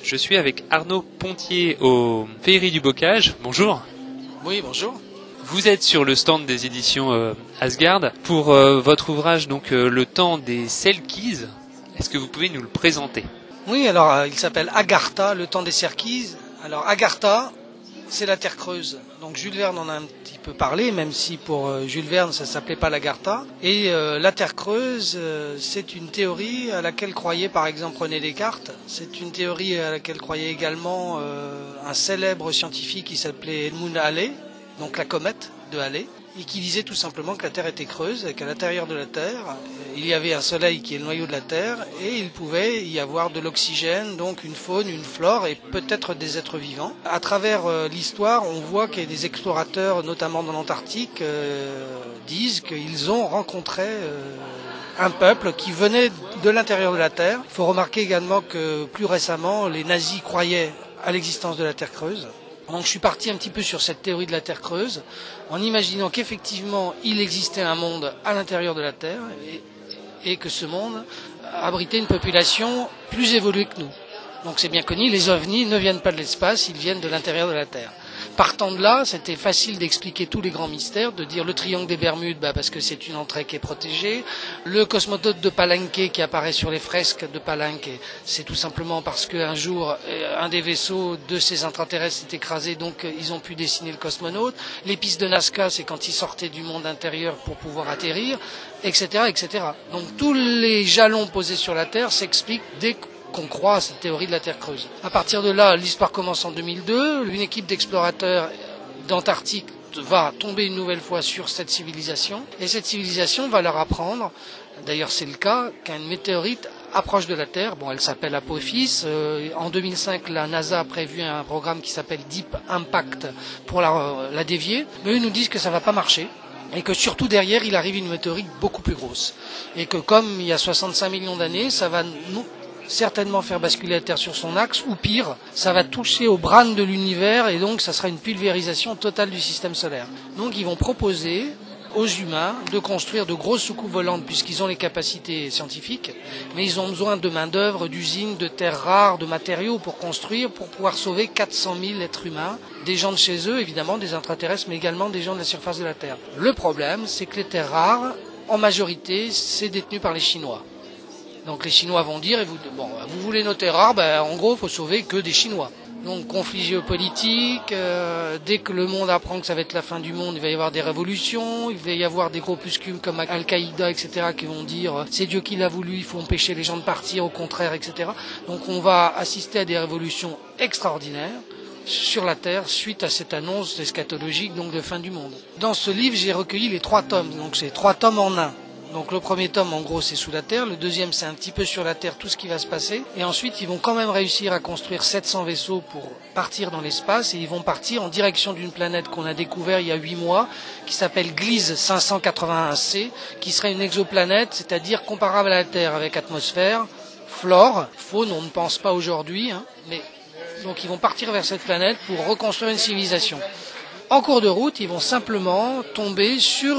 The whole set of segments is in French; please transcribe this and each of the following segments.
Je suis avec Arnaud Pontier aux Féeries du Bocage. Bonjour. Oui, bonjour. Vous êtes sur le stand des éditions Asgard pour votre ouvrage Le temps des Selkies. Est-ce que vous pouvez nous le présenter? Oui, alors il s'appelle Agartha, le temps des Selkies. Alors Agartha, c'est la Terre creuse. Donc Jules Verne en a un petit peu parlé, même si pour Jules Verne ça s'appelait pas l'Agartha. Et la Terre creuse, c'est une théorie à laquelle croyait par exemple René Descartes. C'est une théorie à laquelle croyait également un célèbre scientifique qui s'appelait Edmund Halley, donc la comète de Halley, et qui disait tout simplement que la Terre était creuse et qu'à l'intérieur de la Terre, il y avait un soleil qui est le noyau de la Terre et il pouvait y avoir de l'oxygène, donc une faune, une flore et peut-être des êtres vivants. À travers l'histoire, on voit qu'il y a des explorateurs, notamment dans l'Antarctique, disent qu'ils ont rencontré un peuple qui venait de l'intérieur de la Terre. Il faut remarquer également que plus récemment, les nazis croyaient à l'existence de la Terre creuse. Donc je suis parti un petit peu sur cette théorie de la Terre creuse, en imaginant qu'effectivement il existait un monde à l'intérieur de la Terre et que ce monde abritait une population plus évoluée que nous. Donc c'est bien connu, les ovnis ne viennent pas de l'espace, ils viennent de l'intérieur de la Terre. Partant de là, c'était facile d'expliquer tous les grands mystères, de dire le triangle des Bermudes, parce que c'est une entrée qui est protégée. Le cosmonaute de Palenque qui apparaît sur les fresques de Palenque, c'est tout simplement parce qu'un jour, un des vaisseaux de ces intraterrestres s'est écrasé, donc ils ont pu dessiner le cosmonaute. Les pistes de Nazca, c'est quand ils sortaient du monde intérieur pour pouvoir atterrir, etc., etc. Donc tous les jalons posés sur la Terre s'expliquent dès qu'on croit à cette théorie de la Terre creuse. À partir de là, l'histoire commence en 2002. Une équipe d'explorateurs d'Antarctique va tomber une nouvelle fois sur cette civilisation. Et cette civilisation va leur apprendre, d'ailleurs c'est le cas, qu'une météorite approche de la Terre. Bon, elle s'appelle Apophis. En 2005, la NASA a prévu un programme qui s'appelle Deep Impact pour la dévier. Mais eux nous disent que ça va pas marcher. Et que surtout derrière, il arrive une météorite beaucoup plus grosse. Et que comme il y a 65 millions d'années, ça va certainement faire basculer la Terre sur son axe, ou pire, ça va toucher au brane de l'univers et donc ça sera une pulvérisation totale du système solaire. Donc ils vont proposer aux humains de construire de grosses soucoupes volantes puisqu'ils ont les capacités scientifiques, mais ils ont besoin de main d'œuvre, d'usines, de terres rares, de matériaux pour construire, pour pouvoir sauver 400 000 êtres humains, des gens de chez eux, évidemment des intraterrestres, mais également des gens de la surface de la Terre. Le problème, c'est que les terres rares, en majorité, c'est détenu par les Chinois. Donc les Chinois vont dire, vous voulez nos terres rares, en gros, il faut sauver que des Chinois. Donc conflit géopolitique, dès que le monde apprend que ça va être la fin du monde, il va y avoir des révolutions, il va y avoir des groupuscules comme Al-Qaïda, etc., qui vont dire c'est Dieu qui l'a voulu, il faut empêcher les gens de partir, au contraire, etc. Donc on va assister à des révolutions extraordinaires sur la Terre suite à cette annonce eschatologique, donc de fin du monde. Dans ce livre, j'ai recueilli les 3 tomes, donc c'est 3 tomes en un. Donc le premier tome, en gros, c'est sous la Terre. Le deuxième, c'est un petit peu sur la Terre, tout ce qui va se passer. Et ensuite, ils vont quand même réussir à construire 700 vaisseaux pour partir dans l'espace. Et ils vont partir en direction d'une planète qu'on a découvert il y a 8 mois, qui s'appelle Gliese 581c, qui serait une exoplanète, c'est-à-dire comparable à la Terre, avec atmosphère, flore, faune, on ne pense pas aujourd'hui. Mais donc ils vont partir vers cette planète pour reconstruire une civilisation. En cours de route, ils vont simplement tomber sur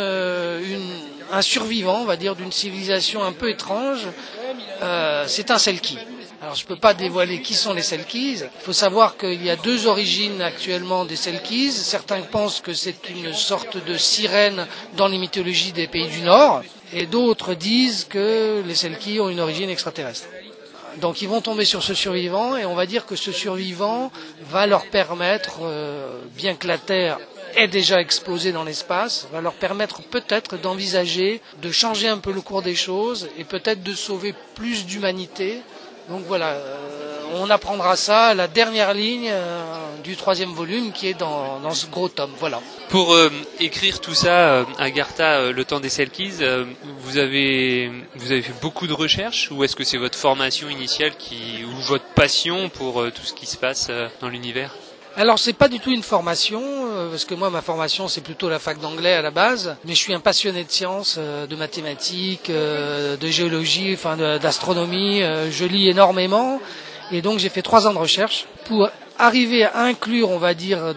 un survivant, on va dire, d'une civilisation un peu étrange. C'est un Selkie. Alors je ne peux pas dévoiler qui sont les Selkies. Il faut savoir qu'il y a 2 origines actuellement des Selkies. Certains pensent que c'est une sorte de sirène dans les mythologies des pays du Nord. Et d'autres disent que les Selkies ont une origine extraterrestre. Donc ils vont tomber sur ce survivant et on va dire que ce survivant va leur permettre, bien que la Terre ait déjà explosé dans l'espace, va leur permettre peut-être d'envisager, de changer un peu le cours des choses et peut-être de sauver plus d'humanité. Donc voilà, on apprendra ça à la dernière ligne du 3e volume qui est dans ce gros tome. Voilà. Pour écrire tout ça, Agartha, le temps des Selkies, vous avez fait beaucoup de recherches ou est-ce que c'est votre formation initiale ou votre passion pour tout ce qui se passe dans l'univers? Alors c'est pas du tout une formation, parce que moi ma formation c'est plutôt la fac d'anglais à la base, mais je suis un passionné de sciences, de mathématiques, de géologie, d'astronomie, je lis énormément et donc j'ai fait 3 ans de recherche pour arriver à inclure, on va dire,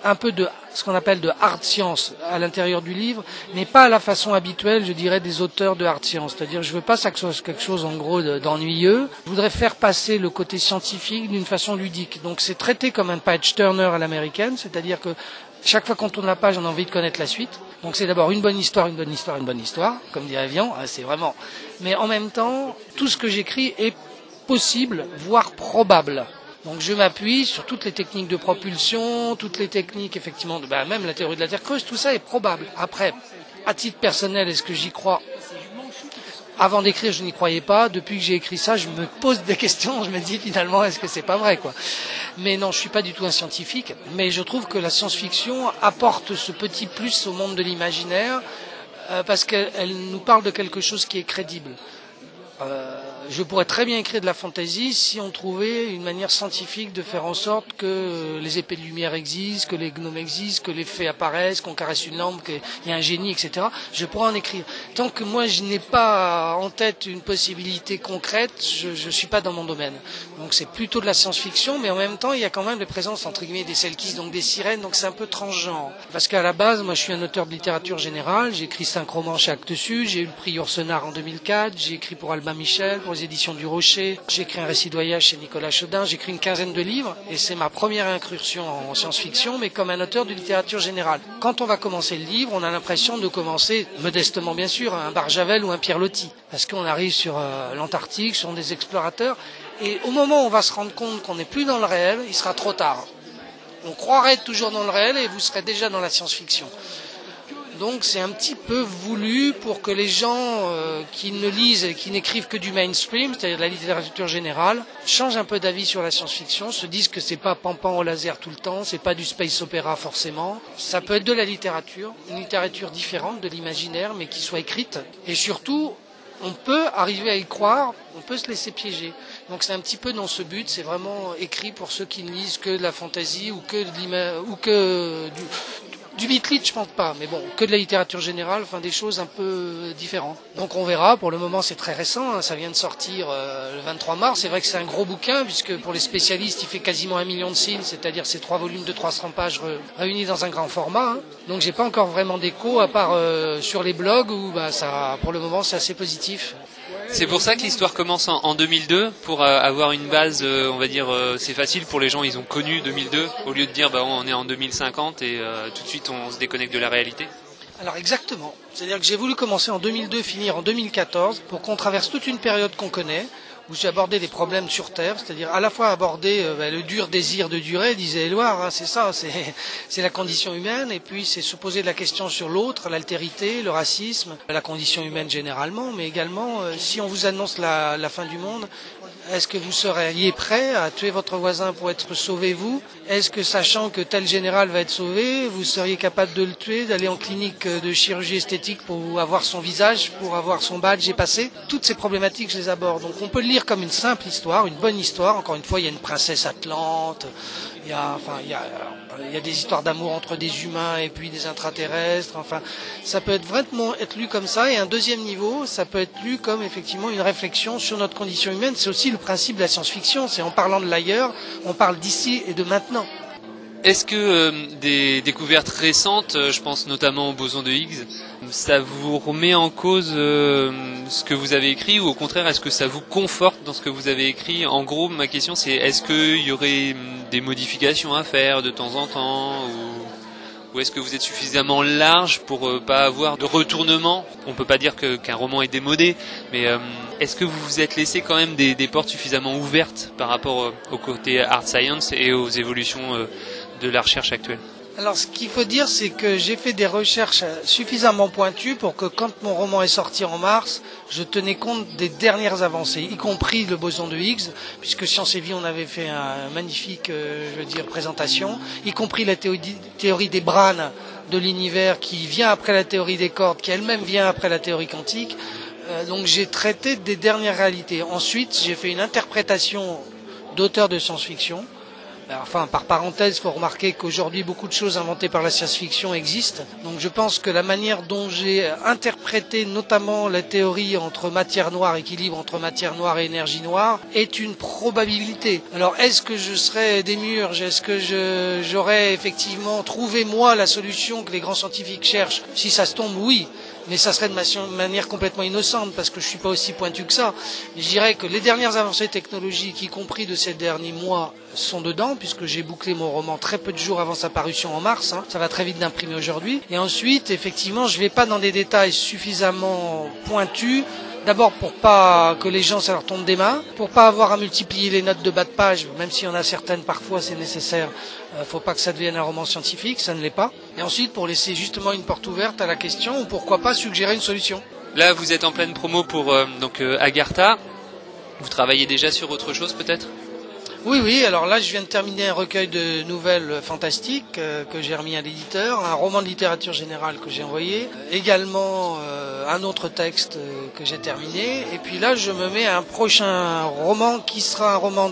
un peu de ce qu'on appelle de hard science à l'intérieur du livre, mais pas à la façon habituelle, je dirais, des auteurs de hard science. C'est-à-dire, je veux pas que ce soit quelque chose, en gros, d'ennuyeux. Je voudrais faire passer le côté scientifique d'une façon ludique. Donc, c'est traité comme un page turner à l'américaine, c'est-à-dire que chaque fois qu'on tourne la page, on a envie de connaître la suite. Donc, c'est d'abord une bonne histoire, une bonne histoire, une bonne histoire, comme dirait Vian. C'est vraiment. Mais en même temps, tout ce que j'écris est possible, voire probable. Donc je m'appuie sur toutes les techniques de propulsion, toutes les techniques effectivement, même la théorie de la Terre creuse, tout ça est probable. Après, à titre personnel, est-ce que j'y crois? Avant d'écrire, je n'y croyais pas. Depuis que j'ai écrit ça, je me pose des questions. Je me dis finalement, est-ce que c'est pas vrai, quoi? Mais non, je suis pas du tout un scientifique. Mais je trouve que la science-fiction apporte ce petit plus au monde de l'imaginaire parce qu'elle nous parle de quelque chose qui est crédible. Je pourrais très bien écrire de la fantasy si on trouvait une manière scientifique de faire en sorte que les épées de lumière existent, que les gnomes existent, que les fées apparaissent, qu'on caresse une lampe, qu'il y a un génie, etc. Je pourrais en écrire. Tant que moi je n'ai pas en tête une possibilité concrète, je suis pas dans mon domaine. Donc c'est plutôt de la science-fiction, mais en même temps il y a quand même les présences entre guillemets des Selkies, donc des sirènes, donc c'est un peu transgenre. Parce qu'à la base, moi je suis un auteur de littérature générale, j'ai écrit 5 romans chez Actes Sud, j'ai eu le prix Yourcenar en 2004, j'ai écrit pour Albin Michel, pour les éditions du Rocher, j'ai écrit un récit de voyage chez Nicolas Chaudin, j'ai écrit une quinzaine de livres et c'est ma première incursion en science-fiction, mais comme un auteur de littérature générale. Quand on va commencer le livre, on a l'impression de commencer, modestement bien sûr, un Barjavel ou un Pierre Loti, parce qu'on arrive sur l'Antarctique, sur des explorateurs, et au moment où on va se rendre compte qu'on n'est plus dans le réel, il sera trop tard. On croirait être toujours dans le réel et vous serez déjà dans la science-fiction. Donc c'est un petit peu voulu pour que les gens qui ne lisent et qui n'écrivent que du mainstream, c'est-à-dire de la littérature générale, changent un peu d'avis sur la science-fiction, se disent que c'est pas pampan au laser tout le temps, c'est pas du space opéra forcément. Ça peut être de la littérature, une littérature différente de l'imaginaire, mais qui soit écrite. Et surtout, on peut arriver à y croire, on peut se laisser piéger. Donc c'est un petit peu dans ce but, c'est vraiment écrit pour ceux qui ne lisent que de la fantasy ou que du Beat-Lit, je pense pas, mais bon, que de la littérature générale, enfin des choses un peu différentes. Donc on verra, pour le moment c'est très récent, ça vient de sortir le 23 mars, c'est vrai que c'est un gros bouquin, puisque pour les spécialistes il fait quasiment 1 million de signes, c'est-à-dire ces 3 volumes de 300 pages réunis dans un grand format. Donc j'ai pas encore vraiment d'écho, à part sur les blogs, où ça, pour le moment c'est assez positif. C'est pour ça que l'histoire commence en 2002, pour avoir une base, on va dire, c'est facile pour les gens, ils ont connu 2002, au lieu de dire on est en 2050 et tout de suite on se déconnecte de la réalité. Alors exactement, c'est-à-dire que j'ai voulu commencer en 2002, finir en 2014, pour qu'on traverse toute une période qu'on connaît, où j'ai abordé des problèmes sur Terre, c'est-à-dire à la fois aborder le dur désir de durer, disait Éluard, c'est ça, c'est la condition humaine, et puis c'est se poser la question sur l'autre, l'altérité, le racisme, la condition humaine généralement, mais également si on vous annonce la fin du monde, est-ce que vous seriez prêt à tuer votre voisin pour être sauvé vous? Est-ce que sachant que tel général va être sauvé, vous seriez capable de le tuer, d'aller en clinique de chirurgie esthétique pour avoir son visage, pour avoir son badge et passer? Toutes ces problématiques, je les aborde. Donc on peut le lire comme une simple histoire, une bonne histoire. Encore une fois, il y a une princesse atlante, il y a des histoires d'amour entre des humains et puis des intraterrestres. Enfin, ça peut vraiment être lu comme ça. Et un deuxième niveau, ça peut être lu comme effectivement une réflexion sur notre condition humaine. C'est aussi le principe de la science-fiction. C'est en parlant de l'ailleurs, on parle d'ici et de maintenant. Est-ce que des découvertes récentes, je pense notamment au boson de Higgs, ça vous remet en cause ce que vous avez écrit, ou au contraire est-ce que ça vous conforte dans ce que vous avez écrit? En gros, ma question c'est, est-ce qu'il y aurait des modifications à faire de temps en temps, ou est-ce que vous êtes suffisamment large pour pas avoir de retournement? On peut pas dire qu'un roman est démodé, mais est-ce que vous vous êtes laissé quand même des portes suffisamment ouvertes par rapport au côté hard science et aux évolutions de la recherche actuelle? Alors ce qu'il faut dire, c'est que j'ai fait des recherches suffisamment pointues pour que quand mon roman est sorti en mars, je tenais compte des dernières avancées, y compris le boson de Higgs, puisque Science et Vie on avait fait un magnifique présentation, y compris la théorie des brânes de l'univers qui vient après la théorie des cordes, qui elle-même vient après la théorie quantique. Donc j'ai traité des dernières réalités. Ensuite, j'ai fait une interprétation d'auteur de science-fiction, Enfin, par parenthèse, il faut remarquer qu'aujourd'hui, beaucoup de choses inventées par la science-fiction existent. Donc je pense que la manière dont j'ai interprété notamment la théorie entre matière noire, équilibre entre matière noire et énergie noire, est une probabilité. Alors est-ce que je serais démiurge? Est-ce que j'aurais effectivement trouvé moi la solution que les grands scientifiques cherchent? Si ça se tombe, oui. Mais ça serait de manière complètement innocente parce que je suis pas aussi pointu que ça. Je dirais que les dernières avancées technologiques, y compris de ces derniers mois, sont dedans puisque j'ai bouclé mon roman très peu de jours avant sa parution en mars. Ça va très vite d'imprimer aujourd'hui. Et ensuite, effectivement, je vais pas dans des détails suffisamment pointus. D'abord pour pas que les gens ça leur tombe des mains, pour pas avoir à multiplier les notes de bas de page, même s'il y en a certaines parfois c'est nécessaire. Faut pas que ça devienne un roman scientifique, ça ne l'est pas. Et ensuite pour laisser justement une porte ouverte à la question ou pourquoi pas suggérer une solution. Là vous êtes en pleine promo pour Agartha. Vous travaillez déjà sur autre chose peut-être? Oui, alors là je viens de terminer un recueil de nouvelles fantastiques que j'ai remis à l'éditeur, un roman de littérature générale que j'ai envoyé, également un autre texte que j'ai terminé, et puis là je me mets à un prochain roman qui sera un roman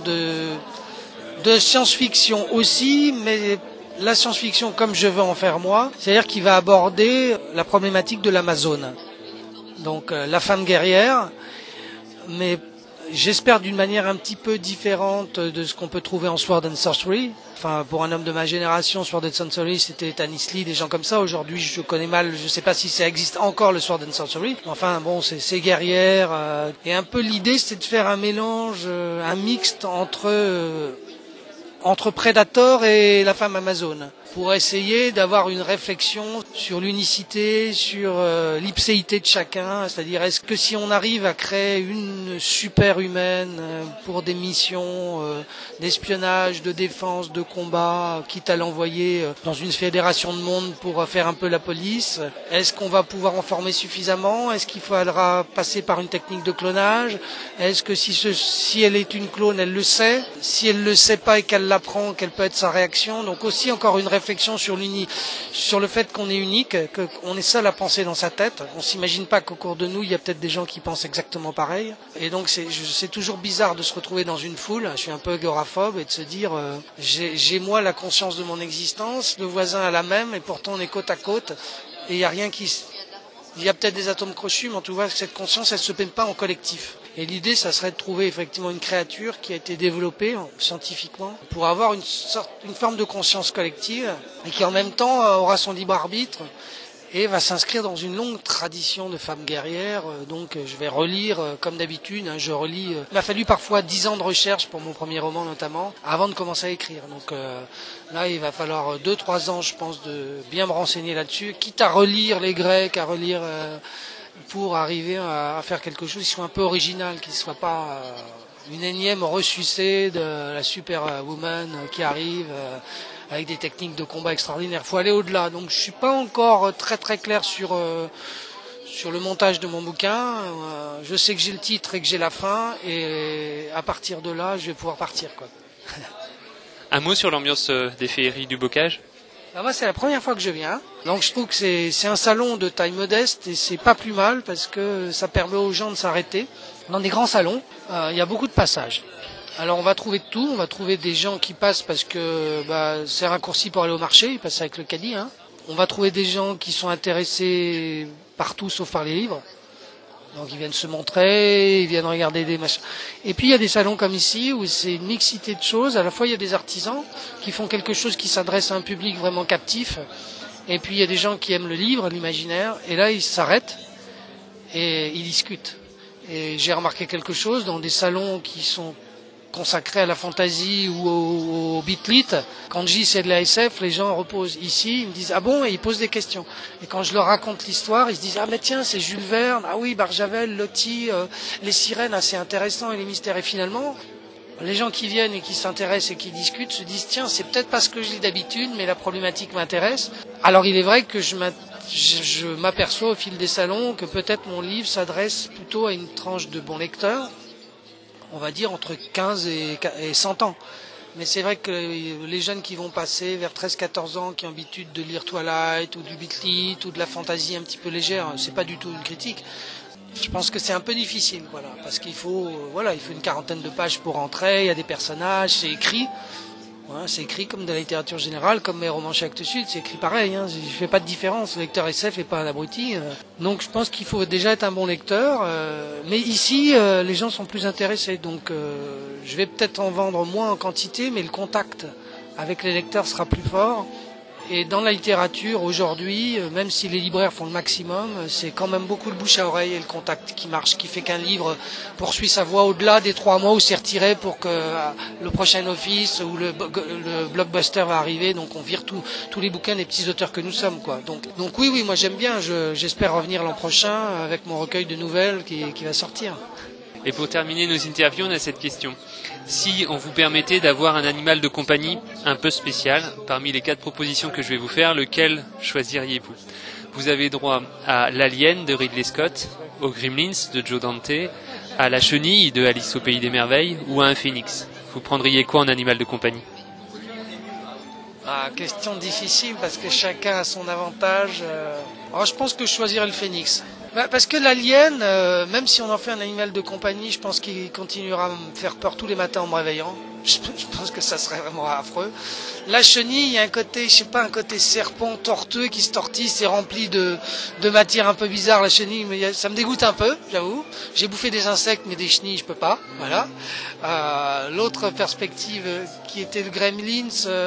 de science-fiction aussi, mais la science-fiction comme je veux en faire moi, c'est-à-dire qu'il va aborder la problématique de l'Amazone. Donc la femme guerrière, mais j'espère d'une manière un petit peu différente de ce qu'on peut trouver en Sword and Sorcery. Enfin, pour un homme de ma génération, Sword and Sorcery, c'était Tanis Lee, des gens comme ça. Aujourd'hui, je connais mal, je sais pas si ça existe encore le Sword and Sorcery. Enfin, bon, c'est guerrière. Et un peu l'idée, c'est de faire un mélange, un mixte entre Predator et la femme amazone, pour essayer d'avoir une réflexion sur l'unicité, sur l'ipséité de chacun, c'est-à-dire est-ce que si on arrive à créer une super humaine pour des missions d'espionnage, de défense, de combat, quitte à l'envoyer dans une fédération de monde pour faire un peu la police, est-ce qu'on va pouvoir en former suffisamment? Est-ce qu'il faudra passer par une technique de clonage? Est-ce que si elle est une clone, elle le sait? Si elle le sait pas et qu'elle l'apprend, quelle peut être sa réaction? Donc aussi encore une réflexion sur le fait qu'on est unique, qu'on est seul à penser dans sa tête. On s'imagine pas qu'au cours de nous, il y a peut-être des gens qui pensent exactement pareil. Et donc c'est toujours bizarre de se retrouver dans une foule. Je suis un peu agoraphobe et de se dire j'ai moi la conscience de mon existence, le voisin a la même et pourtant on est côte à côte et il y a rien il y a peut-être des atomes crochus, mais en tout cas cette conscience elle se peine pas en collectif. Et l'idée, ça serait de trouver effectivement une créature qui a été développée scientifiquement pour avoir une forme de conscience collective et qui en même temps aura son libre arbitre et va s'inscrire dans une longue tradition de femmes guerrières. Donc je vais relire comme d'habitude, je relis. Il m'a fallu parfois 10 ans de recherche pour mon premier roman notamment, avant de commencer à écrire. Donc là il va falloir 2-3 ans je pense de bien me renseigner là-dessus, quitte à relire les Grecs, à relire pour arriver à faire quelque chose qui soit un peu original, qui ne soit pas une énième ressucée de la superwoman qui arrive avec des techniques de combat extraordinaires. Il faut aller au-delà. Donc je suis pas encore très très clair sur le montage de mon bouquin. Je sais que j'ai le titre et que j'ai la fin, et à partir de là, je vais pouvoir partir, quoi. Un mot sur l'ambiance des féeries du Bocage? Alors moi, c'est la première fois que je viens. Donc je trouve que c'est un salon de taille modeste et c'est pas plus mal parce que ça permet aux gens de s'arrêter. Dans des grands salons, il y a beaucoup de passages. Alors on va trouver de tout, on va trouver des gens qui passent parce que c'est raccourci pour aller au marché, ils passent avec le caddie. On va trouver des gens qui sont intéressés par tout sauf par les livres. Donc ils viennent se montrer, ils viennent regarder des machins. Et puis il y a des salons comme ici où c'est une mixité de choses. À la fois il y a des artisans qui font quelque chose qui s'adresse à un public vraiment captif. Et puis il y a des gens qui aiment le livre, l'imaginaire. Et là ils s'arrêtent et ils discutent. Et j'ai remarqué quelque chose dans des salons qui sont consacrés à la fantasy ou au beatlit. Quand je dis c'est de la SF, les gens reposent. Ici, ils me disent ah bon, et ils posent des questions. Et quand je leur raconte l'histoire, ils se disent ah mais tiens, c'est Jules Verne, ah oui, Barjavel, Loti, les sirènes, assez intéressant, et les mystères. Et finalement, les gens qui viennent et qui s'intéressent et qui discutent se disent tiens, c'est peut-être pas ce que je lis d'habitude, mais la problématique m'intéresse. Alors il est vrai que je m'aperçois au fil des salons que peut-être mon livre s'adresse plutôt à une tranche de bons lecteurs, on va dire entre 15 et 100 ans. Mais c'est vrai que les jeunes qui vont passer vers 13-14 ans, qui ont l'habitude de lire Twilight ou du beatlit ou de la fantasy un petit peu légère, c'est pas du tout une critique. Je pense que c'est un peu difficile, voilà, parce qu'il faut une 40aine de pages pour entrer, il y a des personnages, c'est écrit. Hein, c'est écrit comme de la littérature générale, comme mes romans chez Actes Sud, c'est écrit pareil. Hein, je fais pas de différence. Le lecteur SF n'est pas un abruti. Donc je pense qu'il faut déjà être un bon lecteur. Mais ici, les gens sont plus intéressés. Donc je vais peut-être en vendre moins en quantité, mais le contact avec les lecteurs sera plus fort. Et dans la littérature, aujourd'hui, même si les libraires font le maximum, c'est quand même beaucoup le bouche à oreille et le contact qui marche, qui fait qu'un livre poursuit sa voie au-delà des 3 mois où c'est retiré pour que le prochain office ou le blockbuster va arriver. Donc on vire tous les bouquins des petits auteurs que nous sommes, quoi. Donc oui, moi j'aime bien. J'espère revenir l'an prochain avec mon recueil de nouvelles qui va sortir. Et pour terminer nos interviews, on a cette question. Si on vous permettait d'avoir un animal de compagnie un peu spécial, parmi les 4 propositions que je vais vous faire, lequel choisiriez-vous? Vous avez droit à l'alien de Ridley Scott, aux Gremlins de Joe Dante, à la chenille de Alice au Pays des Merveilles ou à un phénix. Vous prendriez quoi en animal de compagnie? Question difficile parce que chacun a son avantage. Alors, je pense que je choisirais le phénix. Parce que l'alien, même si on en fait un animal de compagnie, je pense qu'il continuera à me faire peur tous les matins en me réveillant. Je pense que ça serait vraiment affreux. La chenille, il y a un côté, je sais pas, un côté serpent tortueux qui se tortille, c'est rempli de matière un peu bizarre, la chenille, mais ça me dégoûte un peu, j'avoue. J'ai bouffé des insectes, mais des chenilles, je peux pas. Voilà. L'autre perspective qui était le Gremlins,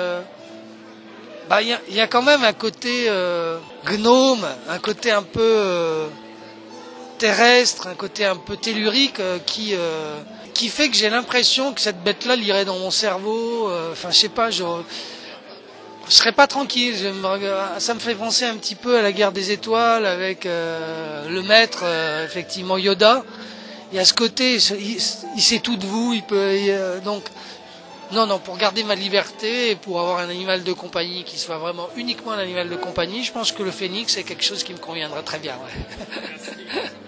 il y a quand même un côté gnome, un côté un peu terrestre, un côté un peu tellurique qui fait que j'ai l'impression que cette bête-là lirait dans mon cerveau. Enfin, je sais pas, je serais pas tranquille. Ça me fait penser un petit peu à la Guerre des Étoiles avec le maître, effectivement Yoda. Il y a ce côté, il sait tout de vous, il peut donc. Non, pour garder ma liberté et pour avoir un animal de compagnie qui soit vraiment uniquement un animal de compagnie, je pense que le phénix est quelque chose qui me conviendrait très bien. Ouais.